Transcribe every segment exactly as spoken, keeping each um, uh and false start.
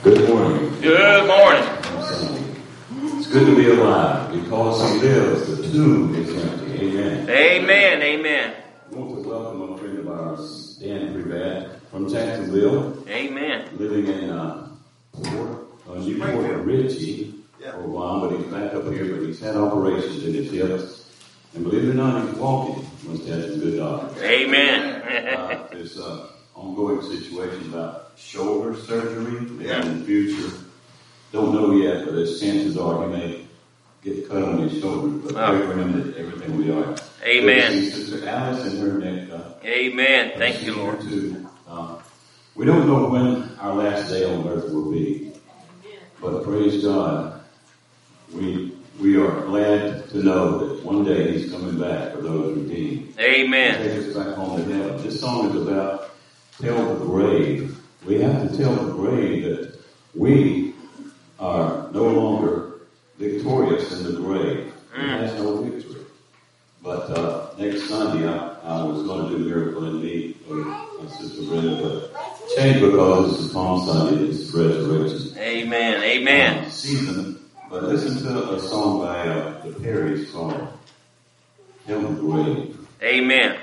Good morning. Good morning. It's good to be alive. Because he lives, the tomb is empty. Amen. Amen. Amen. I want to welcome a friend of ours, Dan Privat, from Jacksonville. Amen. Living in uh, Port, uh, Newport Richie for a while, but he's back up here, but he's had operations in his hips. And believe it or not, he's walking. Must have some good doctors. Amen. uh, there's an ongoing situation about shoulder surgery Yeah. in the future. Don't know yet, but as chances are he may get cut on his shoulder. But Oh. pray for him that everything will be all right. Amen. Good to see Sister Alice and her neck. Uh, Amen. Thank you, Lord. Too. Uh, we don't know when our last day on earth will be, but praise God, we we are glad to know that one day He's coming back for those redeemed. Amen. Take us back home to heaven. This song is about tell the grave. We have to tell the grave that we are no longer victorious in the grave. It has no victory. But uh, next Sunday, I, I was going to do Miracle in Me with my sister Brenda, but changed because this is Palm Sunday, this is Resurrection. Amen. Amen. Uh, season. But listen to a song by uh, the Perrys called Tell the Grave. Amen.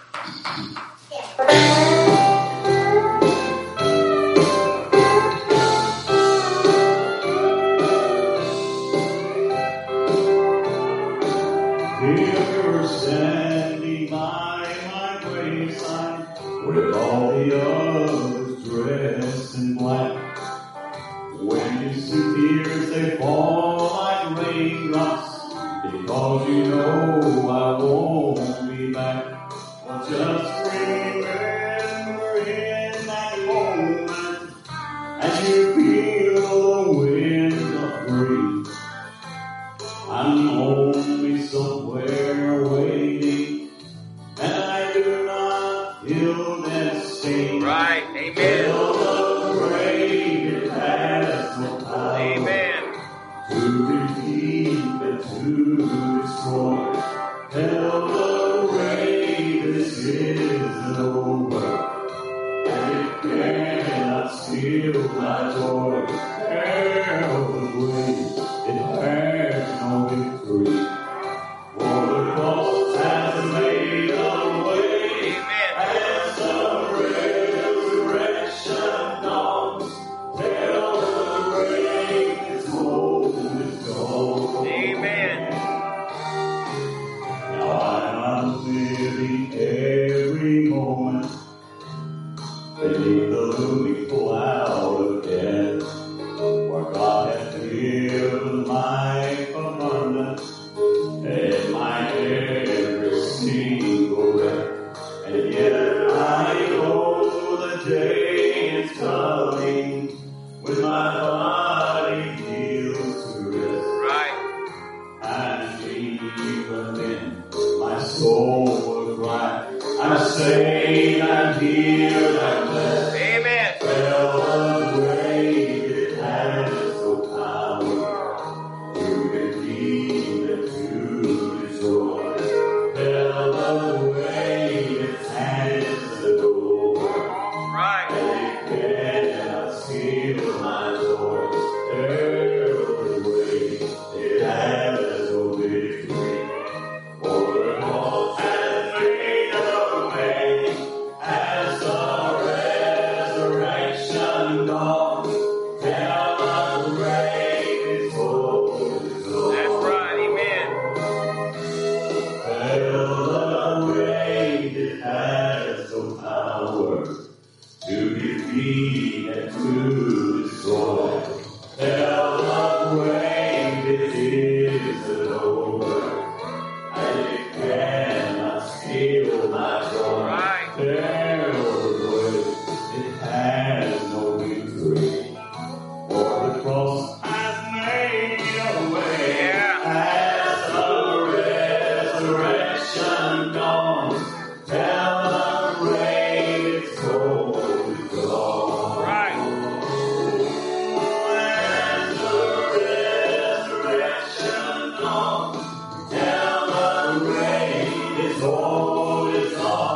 If you're standing by my graveside with all the others dressed in black, when you see tears they fall like raindrops, because you know I won't be back. Well, just remember in that moment as you feel the winds of grief, I'm only somewhere waiting, and I do not feel that sting. Right. Amen. Tell the grave it has no power Amen. to defeat and to destroy. Tell the grave this isn't over, and it cannot steal my joy. Tell the grave it has no victory, for the cross has made a way. Amen. As the resurrection dawns, tell the grave its hold is gone. Amen. Now I'm living every moment beneath the looming cloud of death, where God has given life abundance and my every single breath. And yet I know the day is coming when my body heals to rest. Right. And even then my soul will cry, I'm saved, I'm healed, I'm blessed. Amen. Tell the grave it has no power to redeem and to destroy. Tell the grave it has the door, Right. and it cannot steal my joy. Tell the grave it has no victory, for the cross has made a way. As the resurrection dawns, tell the grave its hold is gone. That's right. Amen. Tell the grave it has no power to defeat and to destroy. Tell the grave it isn't over, and it cannot steal my joy. Right. Tell the grave it has no victory, for the cross has made a way. Yeah. As the resurrection dawns, tell the grave its hold is gone. Right. As the resurrection dawns, tell the grave its hold is gone.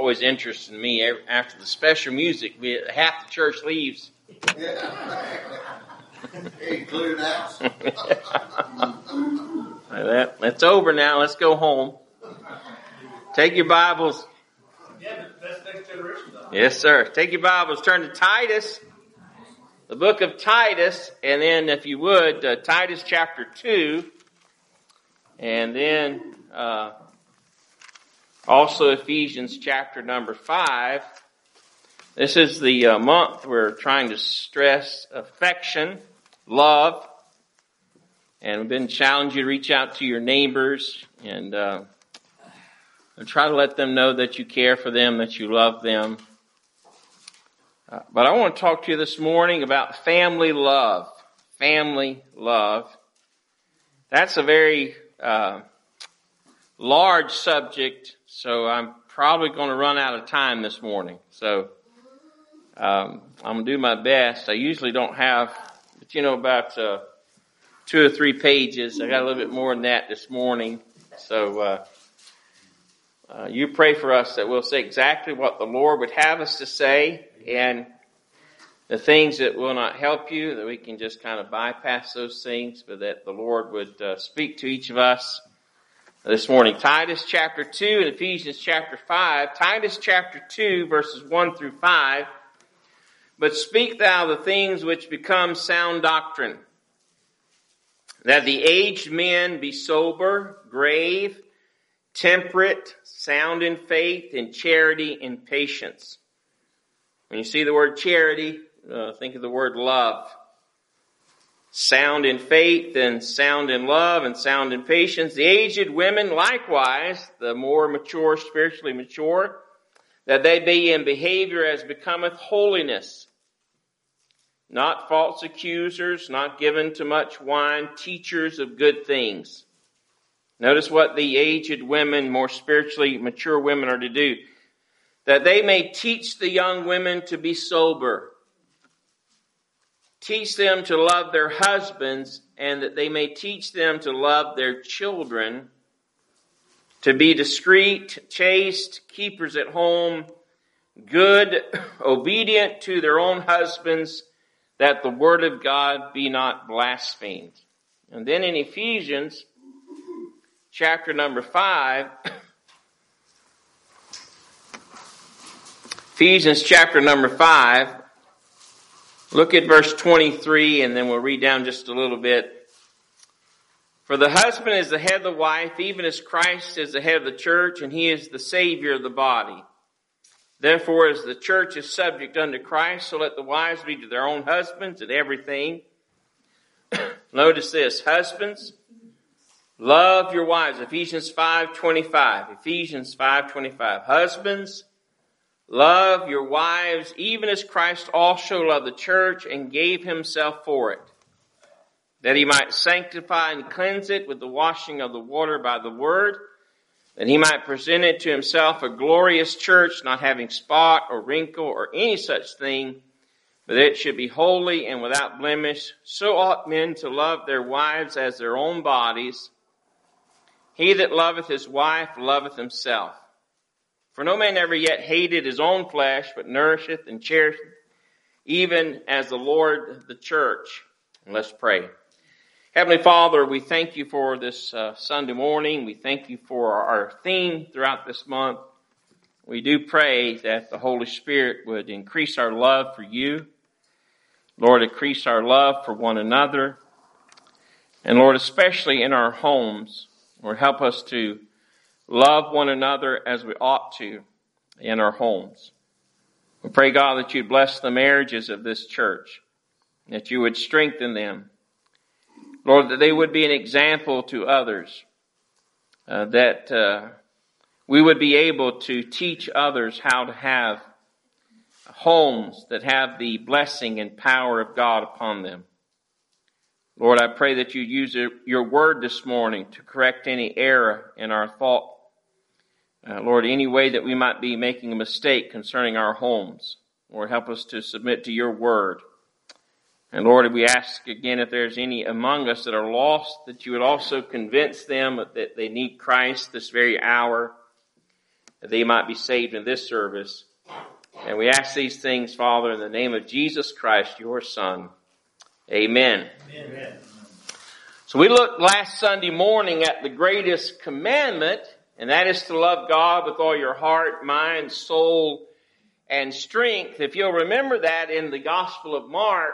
always interesting me. After the special music, we, half the church leaves. Hey, clear it out. that, that's over now. Let's go home. Take your Bibles. Yeah, that's next generation, though. Yes, sir. Take your Bibles. Turn to Titus, the book of Titus, and then, if you would, uh, Titus chapter two, and then uh, also Ephesians chapter number five. This is the uh, month we're trying to stress affection, love, and we've been challenging you to reach out to your neighbors and uh, and try to let them know that you care for them, that you love them. Uh, but I want to talk to you this morning about family love. Family love. That's a very uh, large subject, so I'm probably going to run out of time this morning. So um, I'm going to do my best. I usually don't have, but you know, about uh, two or three pages. I got a little bit more than that this morning. So uh, uh, you pray for us that we'll say exactly what the Lord would have us to say, and the things that will not help you, that we can just kind of bypass those things, but that the Lord would uh, speak to each of us this morning. Titus chapter two and Ephesians chapter five. Titus chapter two, verses one through five. But speak thou the things which become sound doctrine, that the aged men be sober, grave, temperate, sound in faith, in charity, in patience. When you see the word charity, uh, think of the word love. Sound in faith, and sound in love, and sound in patience. The aged women likewise, the more mature, spiritually mature, that they be in behavior as becometh holiness, not false accusers, not given to much wine, teachers of good things. Notice what the aged women, more spiritually mature women, are to do. That they may teach the young women to be sober. Teach them to love their husbands, and that they may teach them to love their children, to be discreet, chaste, keepers at home, good, obedient to their own husbands, that the word of God be not blasphemed. And then in Ephesians chapter number five, Ephesians chapter number five, look at verse twenty-three, and then we'll read down just a little bit. For the husband is the head of the wife, even as Christ is the head of the church, and he is the Savior of the body. Therefore, as the church is subject unto Christ, so let the wives be to their own husbands in everything. Notice this, husbands, love your wives. Ephesians five twenty-five. Ephesians five twenty-five. Husbands, love your wives, even as Christ also loved the church and gave himself for it, that he might sanctify and cleanse it with the washing of the water by the word, that he might present it to himself a glorious church, not having spot or wrinkle or any such thing, but that it should be holy and without blemish. So ought men to love their wives as their own bodies. He that loveth his wife loveth himself. For no man ever yet hated his own flesh, but nourisheth and cherisheth, even as the Lord the church. And let's pray. Heavenly Father, we thank you for this uh, Sunday morning. We thank you for our theme throughout this month. We do pray that the Holy Spirit would increase our love for you. Lord, increase our love for one another. And Lord, especially in our homes, Lord, help us to love one another as we ought to in our homes. We pray, God, that you'd bless the marriages of this church, that you would strengthen them. Lord, that they would be an example to others, uh, that uh, we would be able to teach others how to have homes that have the blessing and power of God upon them. Lord, I pray that you use your word this morning to correct any error in our thought. Uh, Lord, any way that we might be making a mistake concerning our homes, Lord, help us to submit to your word. And Lord, we ask again if there's any among us that are lost, that you would also convince them that they need Christ this very hour. that they might be saved in this service. And we ask these things, Father, in the name of Jesus Christ, your Son. Amen. Amen. So we looked last Sunday morning at the greatest commandment, and that is to love God with all your heart, mind, soul, and strength. If you'll remember that in the Gospel of Mark,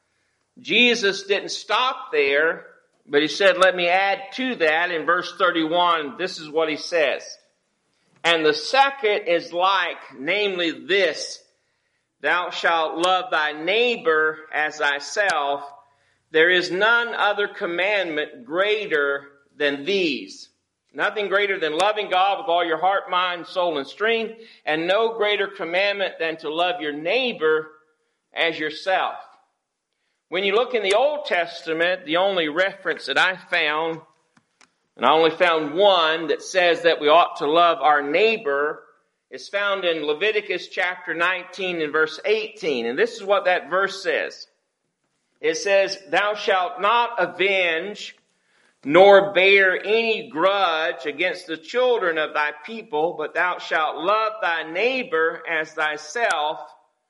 Jesus didn't stop there, but he said, let me add to that in verse thirty-one, this is what he says. And the second is like, namely this, thou shalt love thy neighbor as thyself. There is none other commandment greater than these. Nothing greater than loving God with all your heart, mind, soul, and strength, and no greater commandment than to love your neighbor as yourself. When you look in the Old Testament, the only reference that I found, and I only found one that says that we ought to love our neighbor, is found in Leviticus chapter nineteen and verse eighteen. And this is what that verse says. It says, thou shalt not avenge nor bear any grudge against the children of thy people, but thou shalt love thy neighbor as thyself.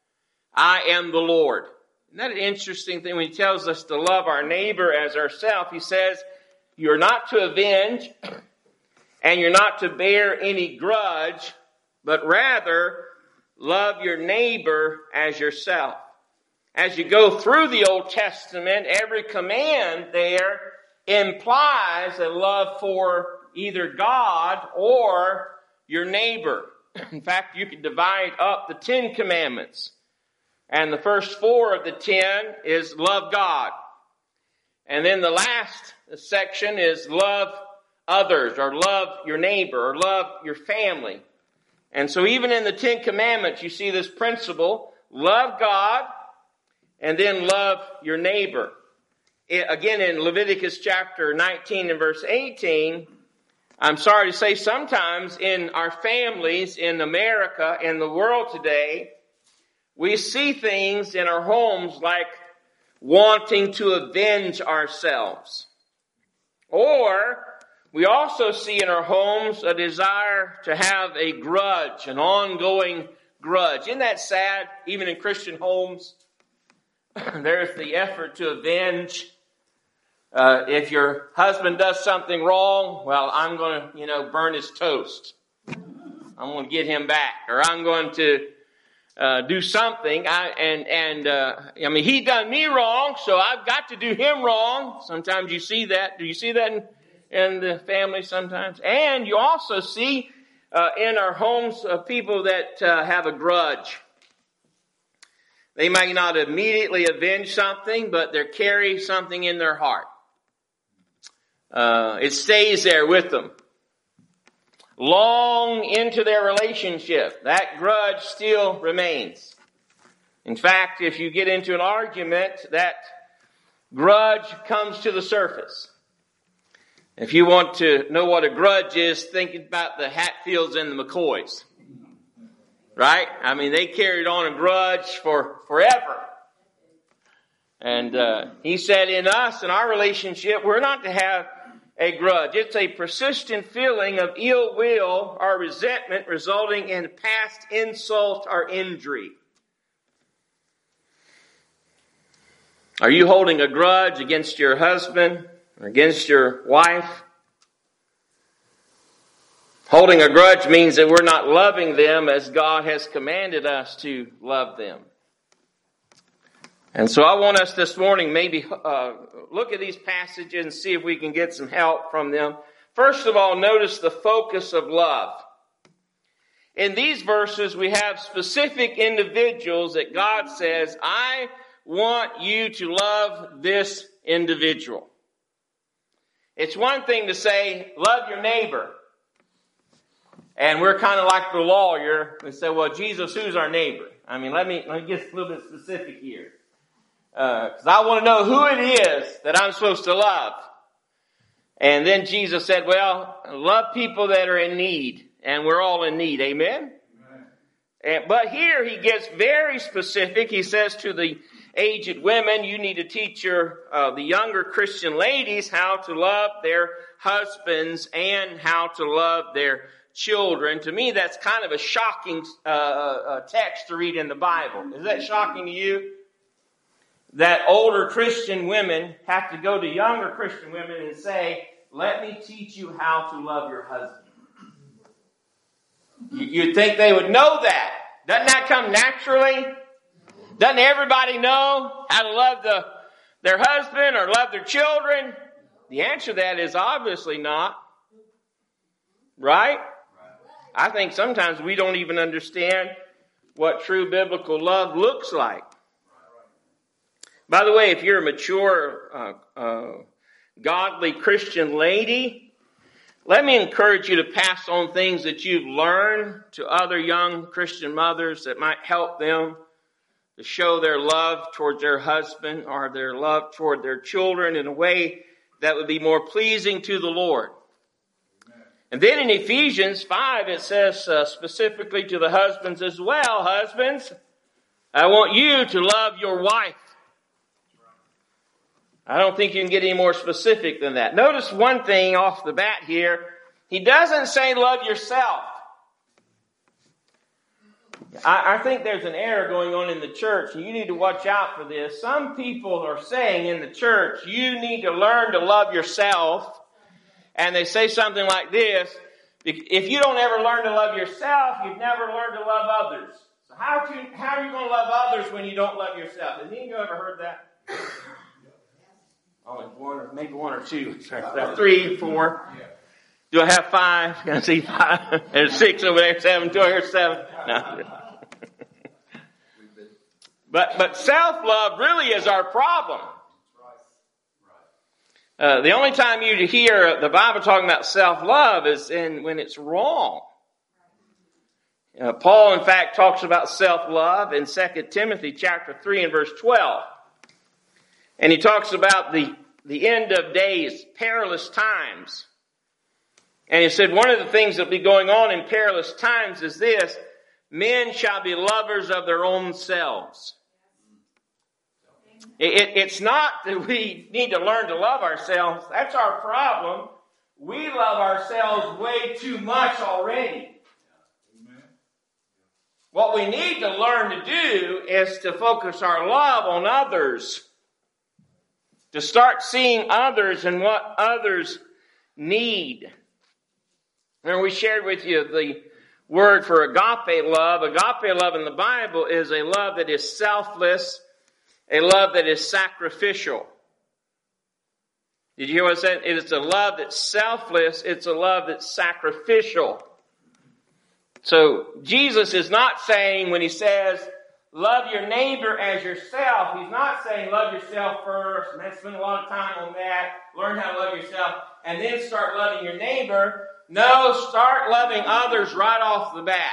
I am the Lord. Isn't that an interesting thing when he tells us to love our neighbor as ourselves? He says, you're not to avenge and you're not to bear any grudge, but rather love your neighbor as yourself. As you go through the Old Testament, every command there implies a love for either God or your neighbor. In fact, you could divide up the Ten Commandments. And the first four of the ten is love God. And then the last section is love others, or love your neighbor, or love your family. And so even in the Ten Commandments, you see this principle, love God, and then love your neighbor. It, again, in Leviticus chapter nineteen and verse eighteen, I'm sorry to say sometimes in our families, in America, in the world today, we see things in our homes like wanting to avenge ourselves. Or we also see in our homes a desire to have a grudge, an ongoing grudge. Isn't that sad? Even in Christian homes, there's the effort to avenge. Uh, if your husband does something wrong, well, I'm going to, you know, burn his toast. I'm going to get him back, or I'm going to uh, do something. I, and and uh, I mean, he done me wrong, so I've got to do him wrong. Sometimes you see that. Do you see that in, in the family sometimes? And you also see uh, in our homes uh, people that uh, have a grudge. They may not immediately avenge something, but they carry something in their heart. Uh, it stays there with them. Long into their relationship, that grudge still remains. In fact, if you get into an argument, that grudge comes to the surface. If you want to know what a grudge is, think about the Hatfields and the McCoys. Right? I mean, they carried on a grudge for forever. And uh, he said in us, in our relationship, we're not to have a grudge. It's a persistent feeling of ill will or resentment resulting in past insult or injury. Are you holding a grudge against your husband or against your wife? Holding a grudge means that we're not loving them as God has commanded us to love them. And so I want us this morning maybe uh, look at these passages and see if we can get some help from them. First of all, notice the focus of love. In these verses, we have specific individuals that God says, I want you to love this individual. It's one thing to say, love your neighbor. And we're kind of like the lawyer. We say, well, Jesus, who's our neighbor? I mean, let me, let me get a little bit specific here. Because uh, I want to know who it is that I'm supposed to love. And then Jesus said, well, love people that are in need. And we're all in need. Amen? Amen. And, but here he gets very specific. He says to the aged women, you need to teach your uh, the younger Christian ladies how to love their husbands and how to love their children. To me, that's kind of a shocking uh, uh, text to read in the Bible. Is that shocking to you? That older Christian women have to go to younger Christian women and say, let me teach you how to love your husband. You'd think they would know that. Doesn't that come naturally? Doesn't everybody know how to love the, their husband or love their children? The answer to that is obviously not. Right? I think sometimes we don't even understand what true biblical love looks like. By the way, if you're a mature, uh, uh, godly Christian lady, let me encourage you to pass on things that you've learned to other young Christian mothers that might help them to show their love towards their husband or their love toward their children in a way that would be more pleasing to the Lord. And then in Ephesians five, it says uh, specifically to the husbands as well, husbands, I want you to love your wife. I don't think you can get any more specific than that. Notice one thing off the bat here. He doesn't say love yourself. I, I think there's an error going on in the church, and you need to watch out for this. Some people are saying in the church, you need to learn to love yourself. And they say something like this, if you don't ever learn to love yourself, you've never learned to love others. So how, can, how are you going to love others when you don't love yourself? Has any of you ever heard that? Only one or maybe one or two. Three, four. Do I have five? Can I see five? There's six over there, seven, two here, seven. No. But, but self-love really is our problem. Uh, the only time you hear the Bible talking about self-love is in when it's wrong. Uh, Paul, in fact, talks about self-love in Second Timothy chapter three and verse twelve. And he talks about the, the end of days, perilous times. And he said one of the things that will be going on in perilous times is this, men shall be lovers of their own selves. It, it's not that we need to learn to love ourselves. That's our problem. We love ourselves way too much already. What we need to learn to do is to focus our love on others. To start seeing others and what others need. Remember, we shared with you the word for agape love. Agape love in the Bible is a love that is selfless, a love that is sacrificial. Did you hear what I said? It is a love that's selfless. It's a love that's sacrificial. So Jesus is not saying when he says, love your neighbor as yourself, he's not saying love yourself first, and then spend a lot of time on that, learn how to love yourself, and then start loving your neighbor. No, start loving others right off the bat.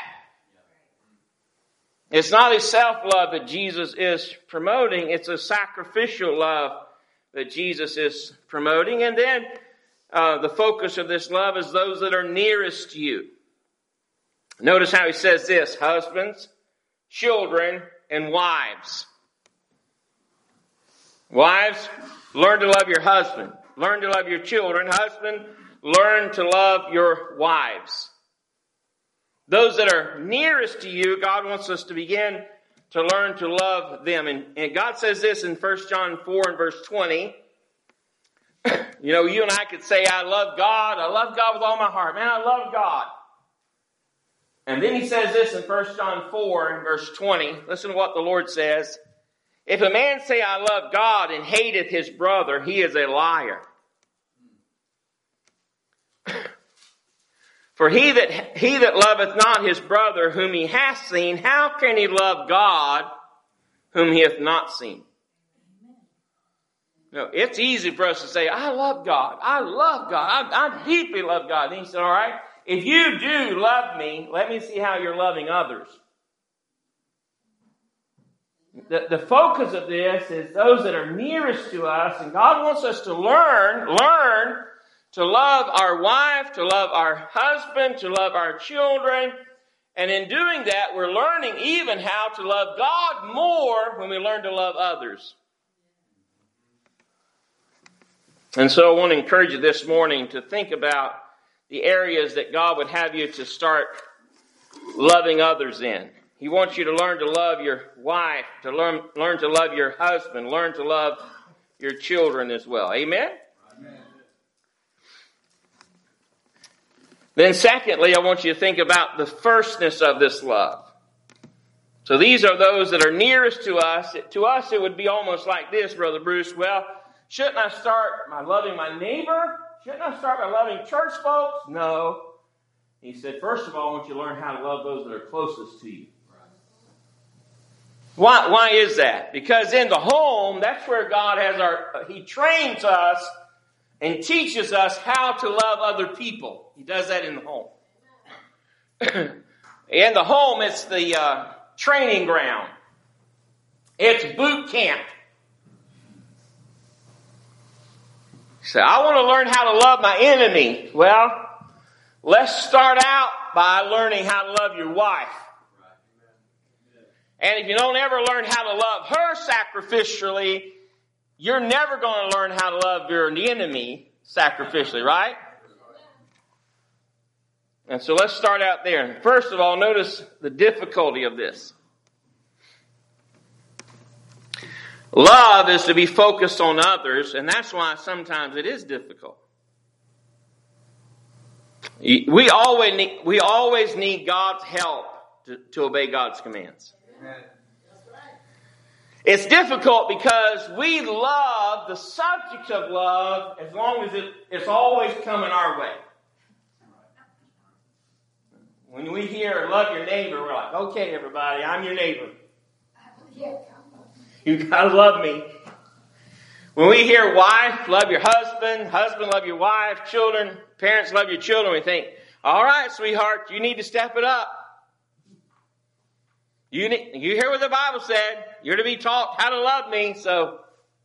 It's not a self-love that Jesus is promoting. It's a sacrificial love that Jesus is promoting. And then uh, the focus of this love is those that are nearest to you. Notice how he says this, husbands, children, and wives. Wives, learn to love your husband. Learn to love your children. Husband, learn to love your wives. Those that are nearest to you, God wants us to begin to learn to love them. And, and God says this in First John four and verse twenty. You know, you and I could say, I love God. I love God with all my heart. Man, I love God. And then he says this in First John four and verse twenty. Listen to what the Lord says. If a man say, I love God and hateth his brother, he is a liar. For he that he that loveth not his brother whom he hath seen, how can he love God whom he hath not seen? No, it's easy for us to say, I love God. I love God. I, I deeply love God. And he said, all right, if you do love me, let me see how you're loving others. The, the focus of this is those that are nearest to us, and God wants us to learn, learn to love our wife, to love our husband, to love our children. And in doing that, we're learning even how to love God more when we learn to love others. And so I want to encourage you this morning to think about the areas that God would have you to start loving others in. He wants you to learn to love your wife, to learn, learn to love your husband, learn to love your children as well. Amen? Amen. Then secondly, I want you to think about the firstness of this love. So these are those that are nearest to us. To us, it would be almost like this, Brother Bruce. Well, shouldn't I start by loving my neighbor? Shouldn't I start by loving church folks? No. He said, first of all, I want you to learn how to love those that are closest to you. Why, why is that? Because in the home, that's where God has our, He trains us and teaches us how to love other people. He does that in the home. In the home, it's the uh, training ground. It's boot camp. So I want to learn how to love my enemy. Well, let's start out by learning how to love your wife. And if you don't ever learn how to love her sacrificially, you're never going to learn how to love your enemy sacrificially, right? And so let's start out there. First of all, notice the difficulty of this. Love is to be focused on others, and that's why sometimes it is difficult. We always need, we always need God's help to, to obey God's commands. Amen. It's difficult because we love the subject of love as long as it, it's always coming our way. When we hear love your neighbor, we're like, okay, everybody, I'm your neighbor. You gotta love me. When we hear wife, love your husband, husband, love your wife, children, parents, love your children, we think, all right, sweetheart, you need to step it up. You need, you hear what the Bible said. You're to be taught how to love me, so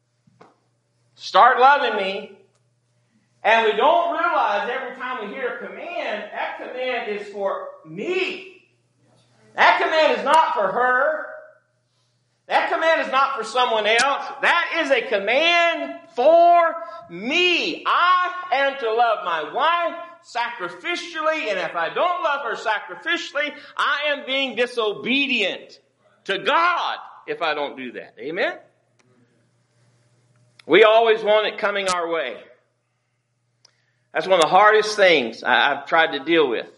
start loving me. And we don't realize every time we hear a command, that command is for me. That command is not for her. That command is not for someone else. That is a command for me. I am to love my wife sacrificially, and if I don't love her sacrificially, I am being disobedient to God if I don't do that. Amen? We always want it coming our way. That's one of the hardest things I've tried to deal with.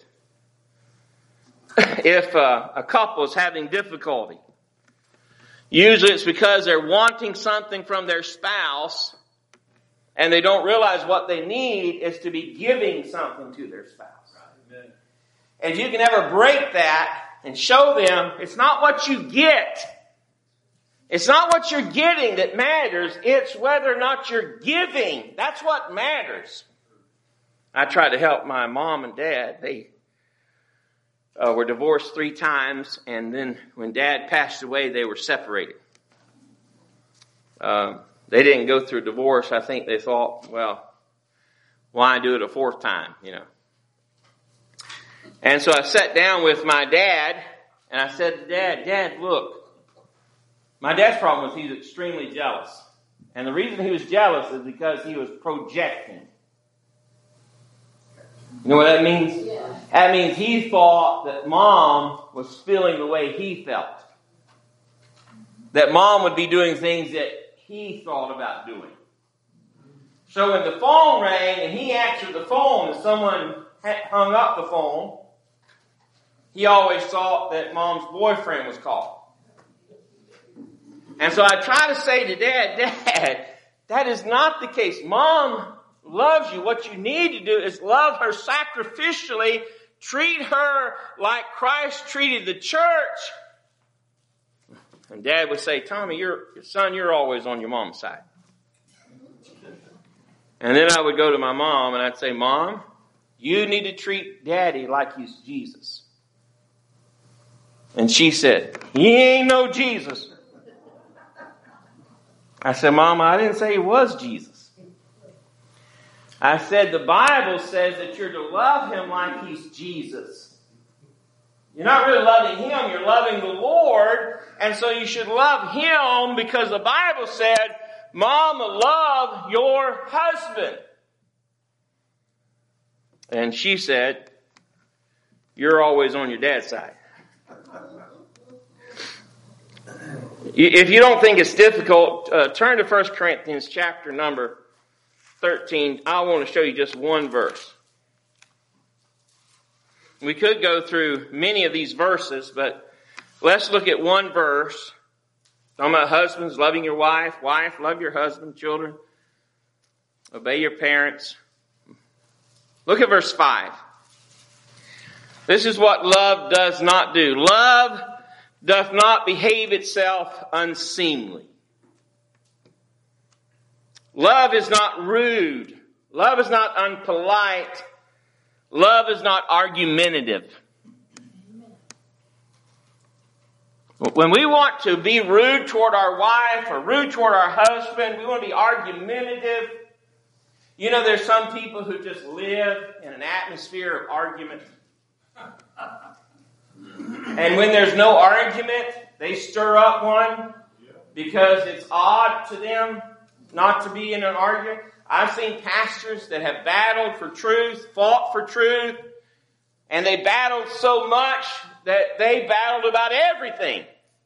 If uh, a couple is having difficulty, usually it's because they're wanting something from their spouse and they don't realize what they need is to be giving something to their spouse. Right. And if you can ever break that and show them it's not what you get. It's not what you're getting that matters. It's whether or not you're giving. That's what matters. I tried to help my mom and dad. They uh, were divorced three times, and then when Dad passed away, they were separated. Uh, they didn't go through divorce. I think they thought, well, why do it a fourth time, you know? And so I sat down with my dad, and I said to Dad, Dad, look, my dad's problem was he's extremely jealous. And the reason he was jealous is because he was projecting. You know what that means? Yeah. That means he thought that Mom was feeling the way he felt. That Mom would be doing things that he thought about doing. So when the phone rang and he answered the phone and someone hung up the phone, he always thought that Mom's boyfriend was calling. And so I try to say to Dad, Dad, that is not the case. Mom loves you. What you need to do is love her sacrificially. Treat her like Christ treated the church. And Dad would say, Tommy, you're, son, you're always on your mom's side. And then I would go to my mom and I'd say, Mom, you need to treat Daddy like he's Jesus. And she said, he ain't no Jesus. I said, Mama, I didn't say he was Jesus. I said, the Bible says that you're to love him like he's Jesus. You're not really loving him, you're loving the Lord. And so you should love him because the Bible said, Mama, love your husband. And she said, "You're always on your dad's side." If you don't think it's difficult, uh, turn to First Corinthians chapter number thirteen. I want to show you just one verse. We could go through many of these verses, but let's look at one verse. Talking about husbands, loving your wife. Wife, love your husband. Children, obey your parents. Look at verse five. This is what love does not do. Love doth not behave itself unseemly. Love is not rude. Love is not unpolite. Love is not argumentative. When we want to be rude toward our wife or rude toward our husband, we want to be argumentative. You know, there's some people who just live in an atmosphere of argument. And when there's no argument, they stir up one because it's odd to them not to be in an argument. I've seen pastors that have battled for truth, fought for truth, and they battled so much that they battled about everything.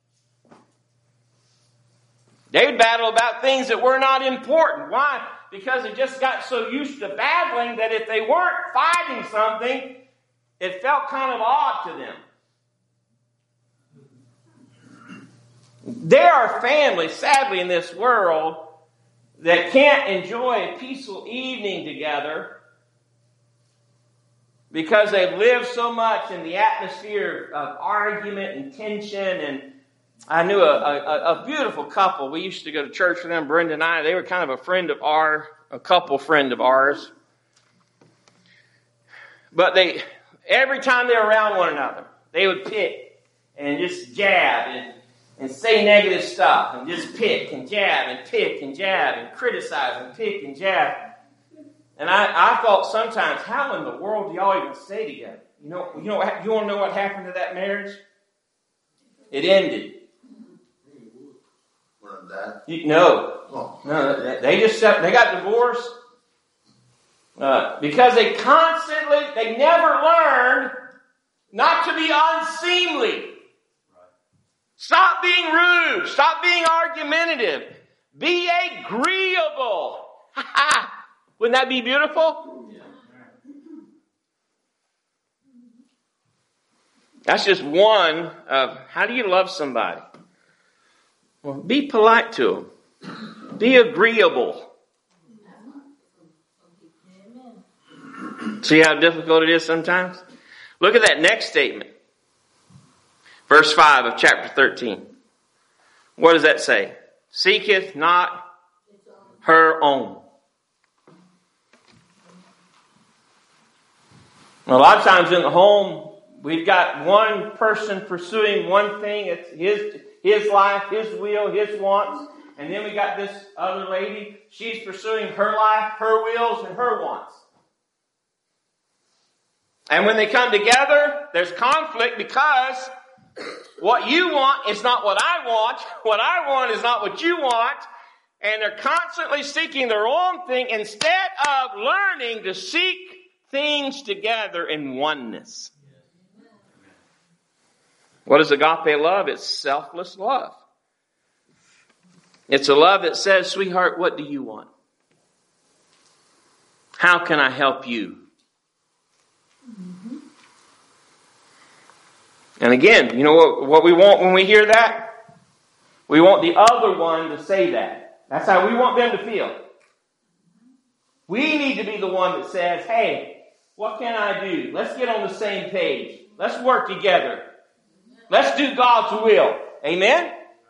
They would battle about things that were not important. Why? Because they just got so used to battling that if they weren't fighting something, it felt kind of odd to them. There are families, sadly, in this world that can't enjoy a peaceful evening together because they've lived so much in the atmosphere of argument and tension. And I knew a, a, a beautiful couple. We used to go to church with them, Brenda and I. They were kind of a friend of ours, a couple friend of ours. But they, every time they were around one another, they would pick and just jab and And say negative stuff, and just pick and jab and pick and jab and criticize and pick and jab. And I, I thought sometimes, how in the world do y'all even stay together? You know, you know, you want to know what happened to that marriage? It ended. You, no, no, they just they got divorced uh, because they constantly they never learned not to be unseemly. Stop being rude. Stop being argumentative. Be agreeable. Wouldn't that be beautiful? That's just one of how do you love somebody? Well, be polite to them. Be agreeable. See how difficult it is sometimes? Look at that next statement. Verse five of chapter thirteen. What does that say? Seeketh not her own. A lot of times in the home, we've got one person pursuing one thing. It's his, his life, his will, his wants. And then we got this other lady. She's pursuing her life, her wills, and her wants. And when they come together, there's conflict because what you want is not what I want. What I want is not what you want. And they're constantly seeking their own thing instead of learning to seek things together in oneness. What is agape love? It's selfless love. It's a love that says, sweetheart, what do you want? How can I help you? And again, you know what, what we want when we hear that? We want the other one to say that. That's how we want them to feel. We need to be the one that says, hey, what can I do? Let's get on the same page. Let's work together. Let's do God's will. Amen?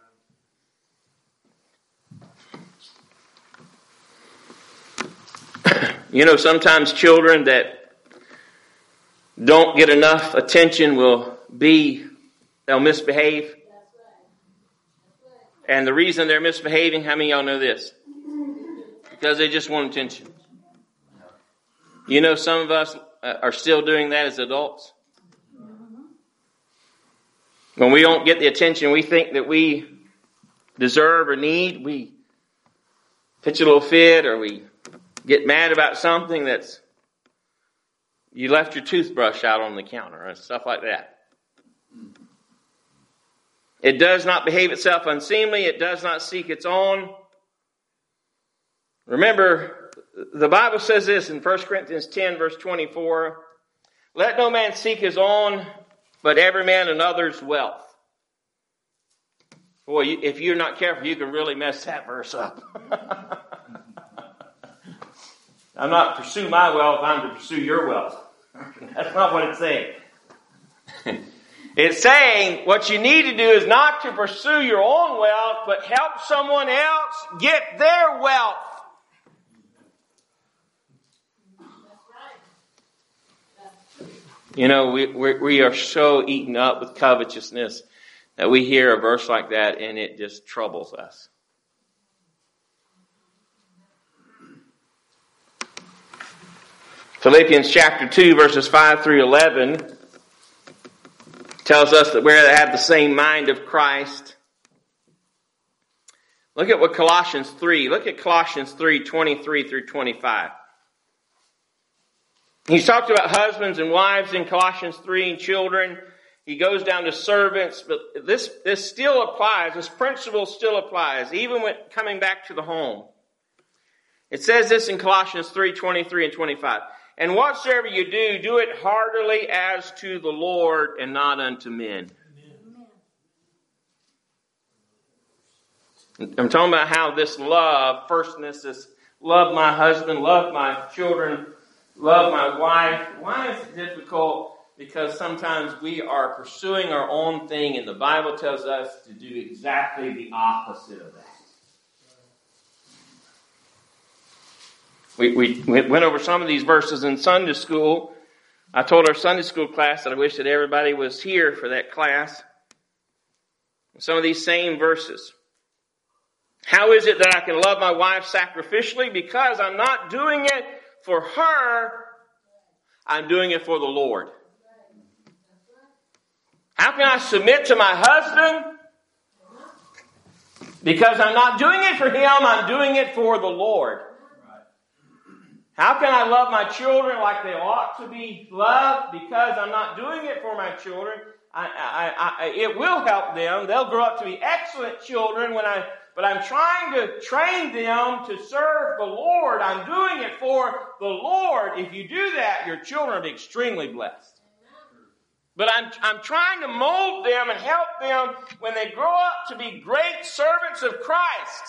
You know, sometimes children that don't get enough attention will be, they'll misbehave. And the reason they're misbehaving, how many of y'all know this? Because they just want attention. You know, some of us are still doing that as adults. When we don't get the attention we think that we deserve or need, we pitch a little fit or we get mad about something that's you left your toothbrush out on the counter and stuff like that. It does not behave itself unseemly. It does not seek its own. Remember, the Bible says this in First Corinthians ten, verse twenty-four. Let no man seek his own, but every man another's wealth. Boy, if you're not careful, you can really mess that verse up. I'm not to pursue my wealth, I'm to pursue your wealth. That's not what it's saying. It's saying what you need to do is not to pursue your own wealth, but help someone else get their wealth. You know, we we we are so eaten up with covetousness that we hear a verse like that and it just troubles us. Philippians chapter two, verses five through eleven tells us that we're to have the same mind of Christ. Look at what Colossians three, look at Colossians three, twenty-three through twenty-five. He's talked about husbands and wives in Colossians three and children. He goes down to servants, but this, this still applies. This principle still applies, even when coming back to the home. It says this in Colossians three, twenty-three and twenty-five. And whatsoever you do, do it heartily as to the Lord and not unto men. Amen. I'm talking about how this love, firstness, this love my husband, love my children, love my wife. Why is it difficult? Because sometimes we are pursuing our own thing and the Bible tells us to do exactly the opposite of that. We, we went over some of these verses in Sunday school. I told our Sunday school class that I wish that everybody was here for that class. Some of these same verses. How is it that I can love my wife sacrificially? Because I'm not doing it for her. I'm doing it for the Lord. How can I submit to my husband? Because I'm not doing it for him. I'm doing it for the Lord. How can I love my children like they ought to be loved? Because I'm not doing it for my children. I, I, I, it will help them. They'll grow up to be excellent children when I, but I'm trying to train them to serve the Lord. I'm doing it for the Lord. If you do that, your children will be extremely blessed. But I'm, I'm trying to mold them and help them when they grow up to be great servants of Christ.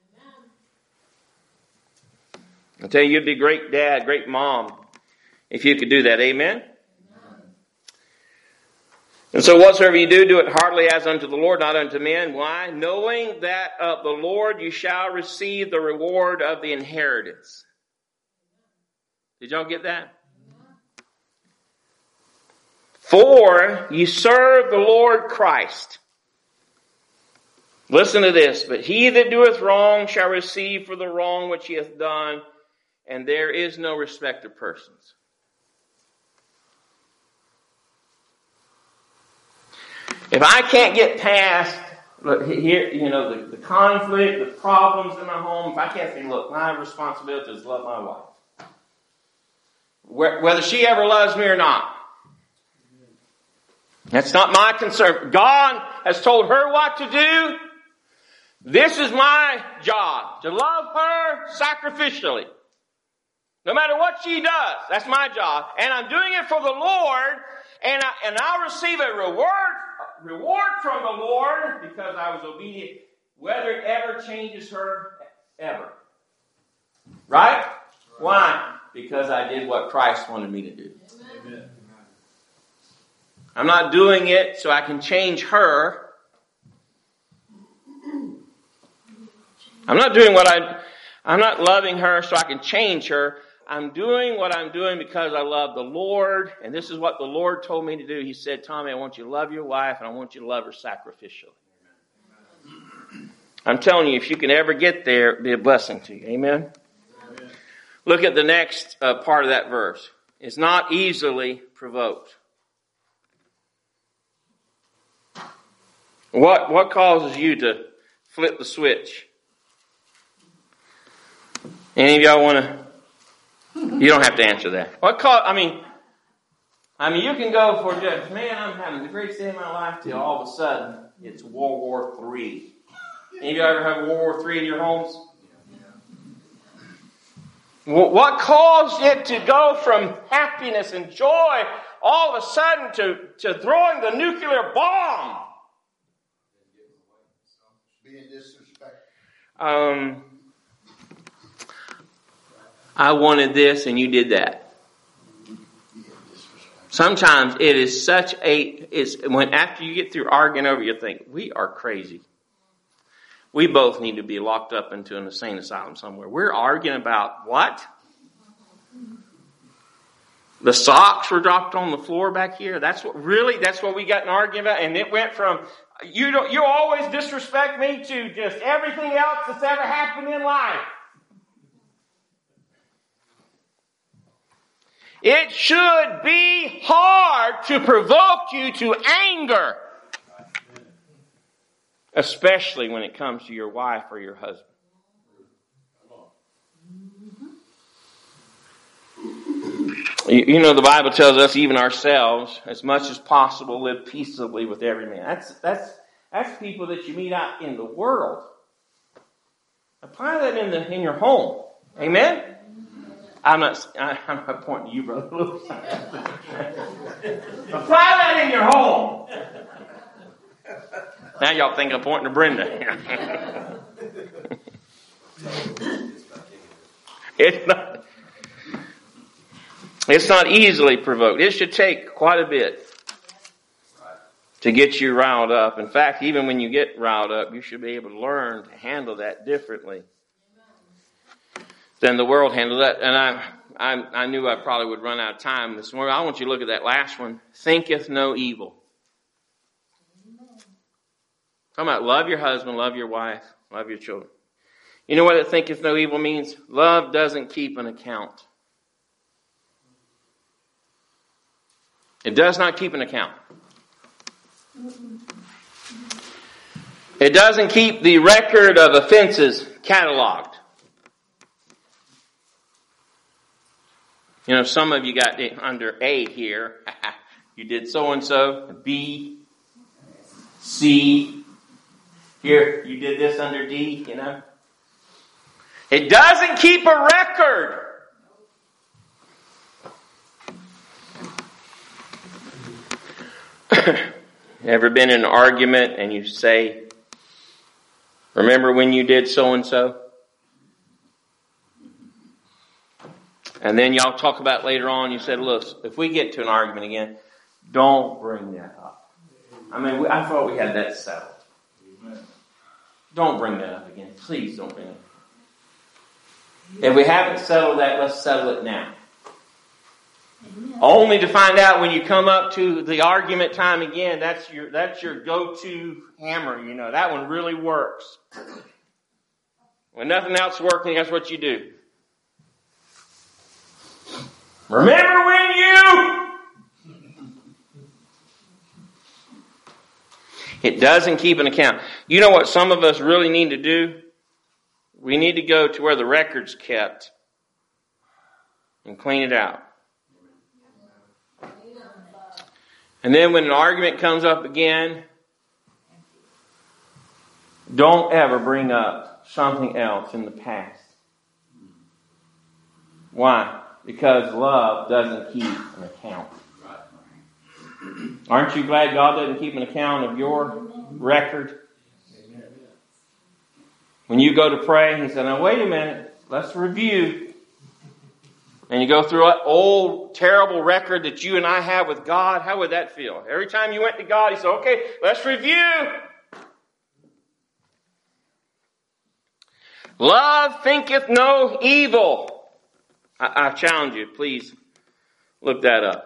I tell you, you'd be a great dad, great mom, if you could do that. Amen? Amen? And so whatsoever you do, do it heartily as unto the Lord, not unto men. Why? Knowing that of the Lord you shall receive the reward of the inheritance. Did y'all get that? For you serve the Lord Christ. Listen to this. But he that doeth wrong shall receive for the wrong which he hath done. And there is no respect of persons. If I can't get past, look, here, you know, the, the conflict, the problems in my home, if I can't say, look, my responsibility is to love my wife. Whether she ever loves me or not. That's not my concern. God has told her what to do. This is my job, to love her sacrificially. No matter what she does, that's my job. And I'm doing it for the Lord, and, I, and I'll receive a reward, reward from the Lord because I was obedient, whether it ever changes her, ever. Right? Why? Because I did what Christ wanted me to do. Amen. I'm not doing it so I can change her. I'm not doing what I, I'm not loving her so I can change her. I'm doing what I'm doing because I love the Lord, and this is what the Lord told me to do. He said, Tommy, I want you to love your wife, and I want you to love her sacrificially. Amen. I'm telling you, if you can ever get there, it'll be a blessing to you. Amen? Amen. Look at the next uh, part of that verse. It's not easily provoked. What, what causes you to flip the switch? Any of y'all want to? You don't have to answer that. What cause, I mean, I mean, you can go for just, man, I'm having the greatest day of my life, till all of a sudden it's World War Three. Any of you ever have World War Three in your homes? What caused it to go from happiness and joy all of a sudden to, to throwing the nuclear bomb? Being disrespectful. Um, I wanted this and you did that. Sometimes it is such a, it's when after you get through arguing over, you think, we are crazy. We both need to be locked up into an insane asylum somewhere. We're arguing about what? The socks were dropped on the floor back here. That's what really, that's what we got an argument about. And it went from, you don't, you always disrespect me to just everything else that's ever happened in life. It should be hard to provoke you to anger. Especially when it comes to your wife or your husband. You, you know, the Bible tells us, even ourselves, as much as possible, live peaceably with every man. That's that's that's people that you meet out in the world. Apply that in the in your home. Amen? I'm not, I, I'm not pointing to you, Brother Lewis. Apply that in your home. Now y'all think I'm pointing to Brenda. It's not, it's not easily provoked. It should take quite a bit to get you riled up. In fact, even when you get riled up, you should be able to learn to handle that differently than the world handled that. And I, I, I knew I probably would run out of time this morning. I want you to look at that last one. Thinketh no evil. Talking about love your husband, love your wife, love your children. You know what it thinketh no evil means? Love doesn't keep an account. It does not keep an account. It doesn't keep the record of offenses cataloged. You know, some of you got under A here. You did so-and-so. B, C. Here, you did this under D, you know. It doesn't keep a record. Ever been in an argument and you say, remember when you did so-and-so? And then y'all talk about later on, you said, look, if we get to an argument again, don't bring that up. I mean, we, I thought we had that settled. Don't bring that up again. Please don't bring it up. If we haven't settled that, let's settle it now. Only to find out when you come up to the argument time again, that's your that's your go-to hammer, you know. That one really works. When nothing else is working, that's what you do. Remember when you... It doesn't keep an account. You know what some of us really need to do? We need to go to where the record's kept and clean it out. And then when an argument comes up again, don't ever bring up something else in the past. Why? Because love doesn't keep an account. Aren't you glad God doesn't keep an account of your record? When you go to pray, He said, now wait a minute, let's review. And you go through an old, terrible record that you and I have with God, how would that feel? Every time you went to God, He said, okay, let's review. Love thinketh no evil. I, I challenge you, please look that up.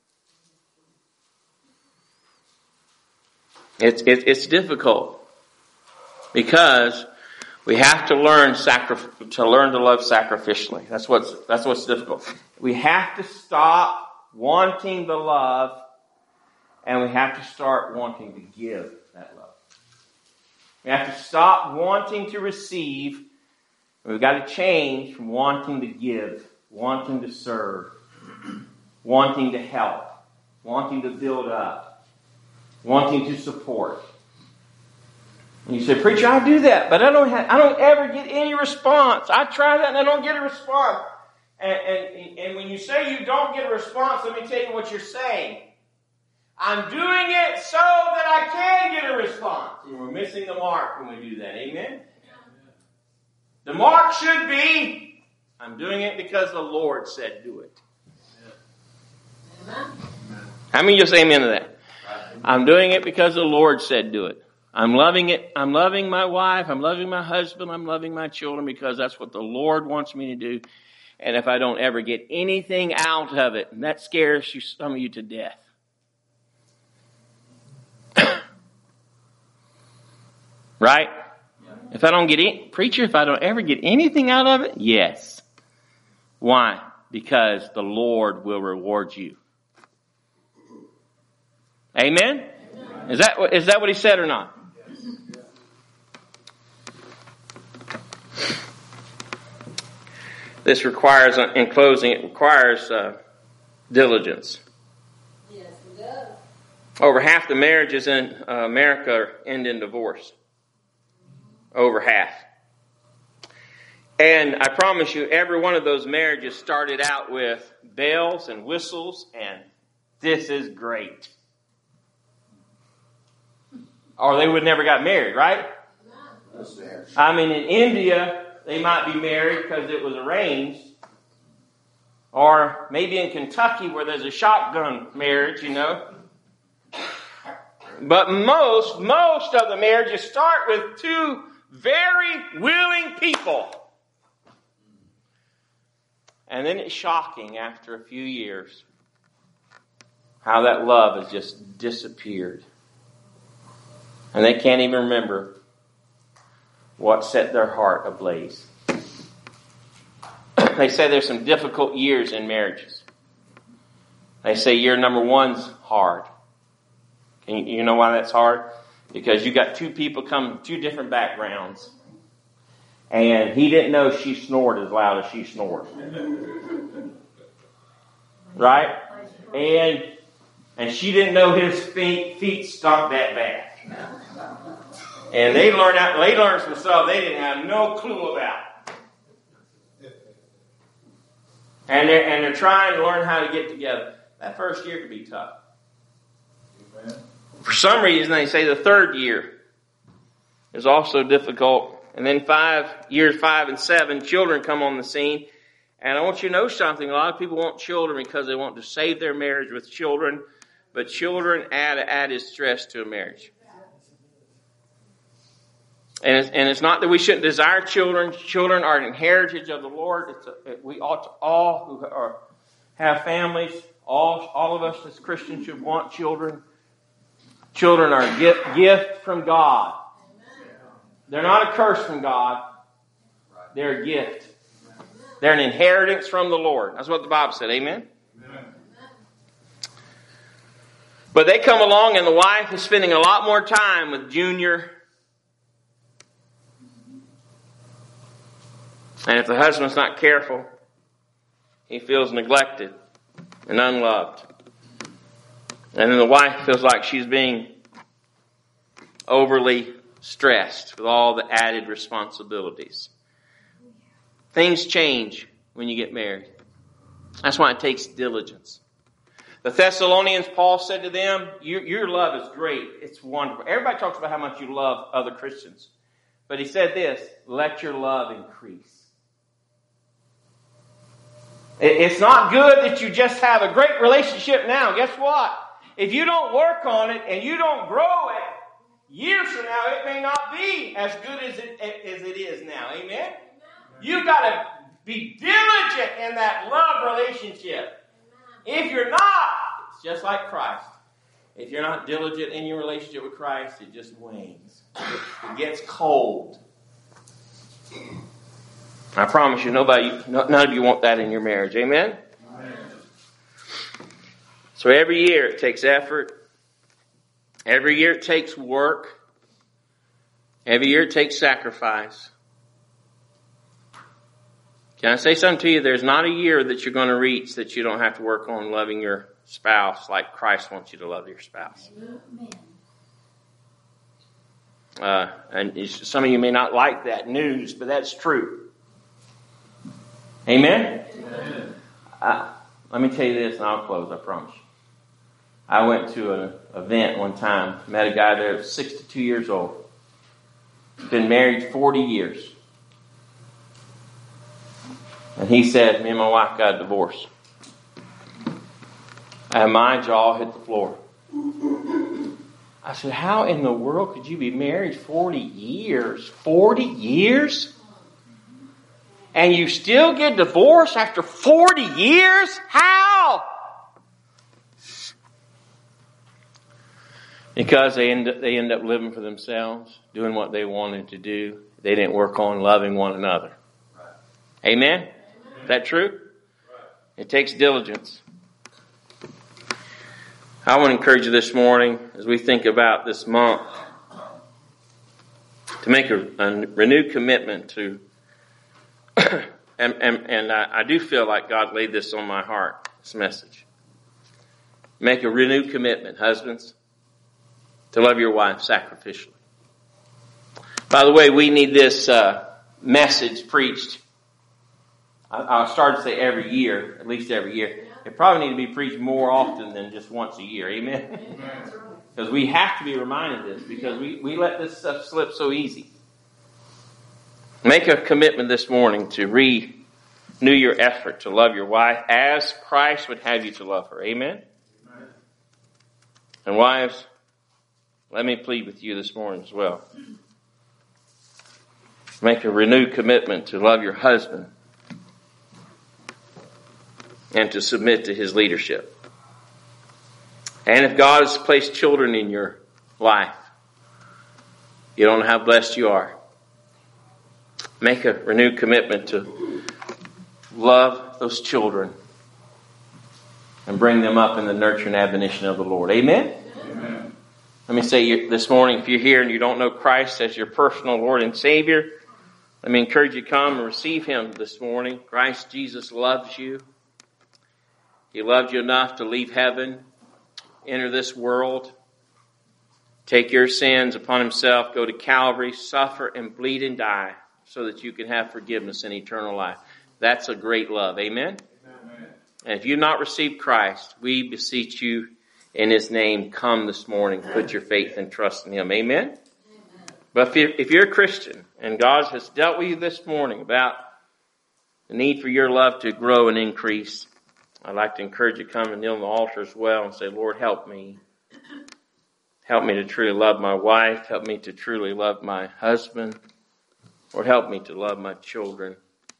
It's, it, it's difficult because we have to learn sacri- to learn to love sacrificially. That's what's that's what's difficult. We have to stop wanting the love, and we have to start wanting to give that love. We have to stop wanting to receive. We've got to change from wanting to give, wanting to serve, wanting to help. wanting to build up, wanting to support. And you say, preacher, I do that, but I don't have, I don't ever get any response. I try that and I don't get a response. And, and, and when you say you don't get a response, let me tell you what you're saying. I'm doing it so that I can get a response. And we're missing the mark when we do that. Amen? The mark should be, I'm doing it because the Lord said do it. Amen. How many just amen to that? I'm doing it because the Lord said do it. I'm loving it. I'm loving my wife. I'm loving my husband. I'm loving my children because that's what the Lord wants me to do. And if I don't ever get anything out of it, and that scares you, some of you to death. Right? If I don't get any, preacher, if I don't ever get anything out of it, yes. Why? Because the Lord will reward you. Amen? Amen. Is that is that what he said or not? This requires, in closing, it requires uh, diligence. Yes, it does. Over half the marriages in uh, America end in divorce. Over half. And I promise you, every one of those marriages started out with bells and whistles and this is great. Or they would never got married, right? I mean, in India, they might be married because it was arranged. Or maybe in Kentucky where there's a shotgun marriage, you know. But most, most of the marriages start with two very willing people. And then it's shocking after a few years how that love has just disappeared. And they can't even remember what set their heart ablaze. They say there's some difficult years in marriages. They say year number one's hard. And you know why that's hard? Because you got two people come from two different backgrounds. And he didn't know she snored as loud as she snored. Right? And and she didn't know his feet, feet stunk that bad. And they learned out, they learned some stuff they didn't have no clue about. And they're, and they're trying to learn how to get together. That first year could be tough. Amen. For some reason, they say the third year is also difficult. And then five, years five and seven, children come on the scene. And I want you to know something. A lot of people want children because they want to save their marriage with children. But children add added stress to a marriage. And it's, and it's not that we shouldn't desire children. Children are an heritage of the Lord. It's a, we ought to all who are, have families, all, all of us as Christians should want children. Children are a gift, gift from God. They're not a curse from God. They're a gift. They're an inheritance from the Lord. That's what the Bible said. Amen? Amen. But they come along and the wife is spending a lot more time with Junior. And if the husband's not careful, he feels neglected and unloved. And then the wife feels like she's being overly stressed with all the added responsibilities. Things change when you get married. That's why it takes diligence. The Thessalonians, Paul said to them, your, your love is great. It's wonderful. Everybody talks about how much you love other Christians. But he said this, let your love increase. It's not good that you just have a great relationship now. Guess what? If you don't work on it and you don't grow it, years from now it may not be as good as it, as it is now. Amen? You've got to be diligent in that love relationship. If you're not, it's just like Christ. If you're not diligent in your relationship with Christ, it just wanes. It gets cold. I promise you, nobody, none of you want that in your marriage. Amen? Amen? So every year it takes effort. Every year it takes work. Every year it takes sacrifice. Can I say something to you? There's not a year that you're going to reach that you don't have to work on loving your spouse like Christ wants you to love your spouse. Uh, and some of you may not like that news, but that's true. Amen? Amen. Uh, let me tell you this, and I'll close, I promise you. I went to an event one time, met a guy there, sixty-two years old. Been married forty years. And he said, me and my wife got a divorce. And my jaw hit the floor. I said, how in the world could you be married forty years? forty years? And you still get divorced after forty years? How? Because they end up, they end up living for themselves, doing what they wanted to do. They didn't work on loving one another. Right. Amen? Amen? Is that true? Right. It takes diligence. I want to encourage you this morning, as we think about this month, to make a, a renewed commitment to, and, and, and I, I do feel like God laid this on my heart, this message. Make a renewed commitment, husbands, to love your wife sacrificially. By the way, we need this uh, message preached. I, I'll start to say every year, at least every year. It probably need to be preached more often than just once a year. Amen? Because we have to be reminded of this, because we, we let this stuff slip so easy. Make a commitment this morning to renew your effort to love your wife as Christ would have you to love her. Amen? Amen. And wives, let me plead with you this morning as well. Make a renewed commitment to love your husband and to submit to his leadership. And if God has placed children in your life, you don't know how blessed you are. Make a renewed commitment to love those children and bring them up in the nurture and admonition of the Lord. Amen? Amen. Let me say this morning, if you're here and you don't know Christ as your personal Lord and Savior, let me encourage you to come and receive Him this morning. Christ Jesus loves you. He loved you enough to leave heaven, enter this world, take your sins upon Himself, go to Calvary, suffer and bleed and die so that you can have forgiveness and eternal life. That's a great love. Amen? Amen. And if you've not received Christ, we beseech you in His name, come this morning, put your faith and trust in Him. Amen? Amen. But if you're, if you're a Christian and God has dealt with you this morning about the need for your love to grow and increase, I'd like to encourage you to come and kneel on the altar as well and say, Lord, help me. Help me to truly love my wife. Help me to truly love my husband. Lord, help me to love my children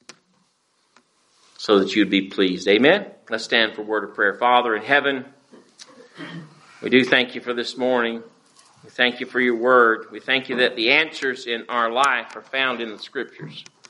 so that you'd be pleased. Amen? Let's stand for a word of prayer. Father in heaven, we do thank you for this morning. We thank you for your word. We thank you that the answers in our life are found in the Scriptures.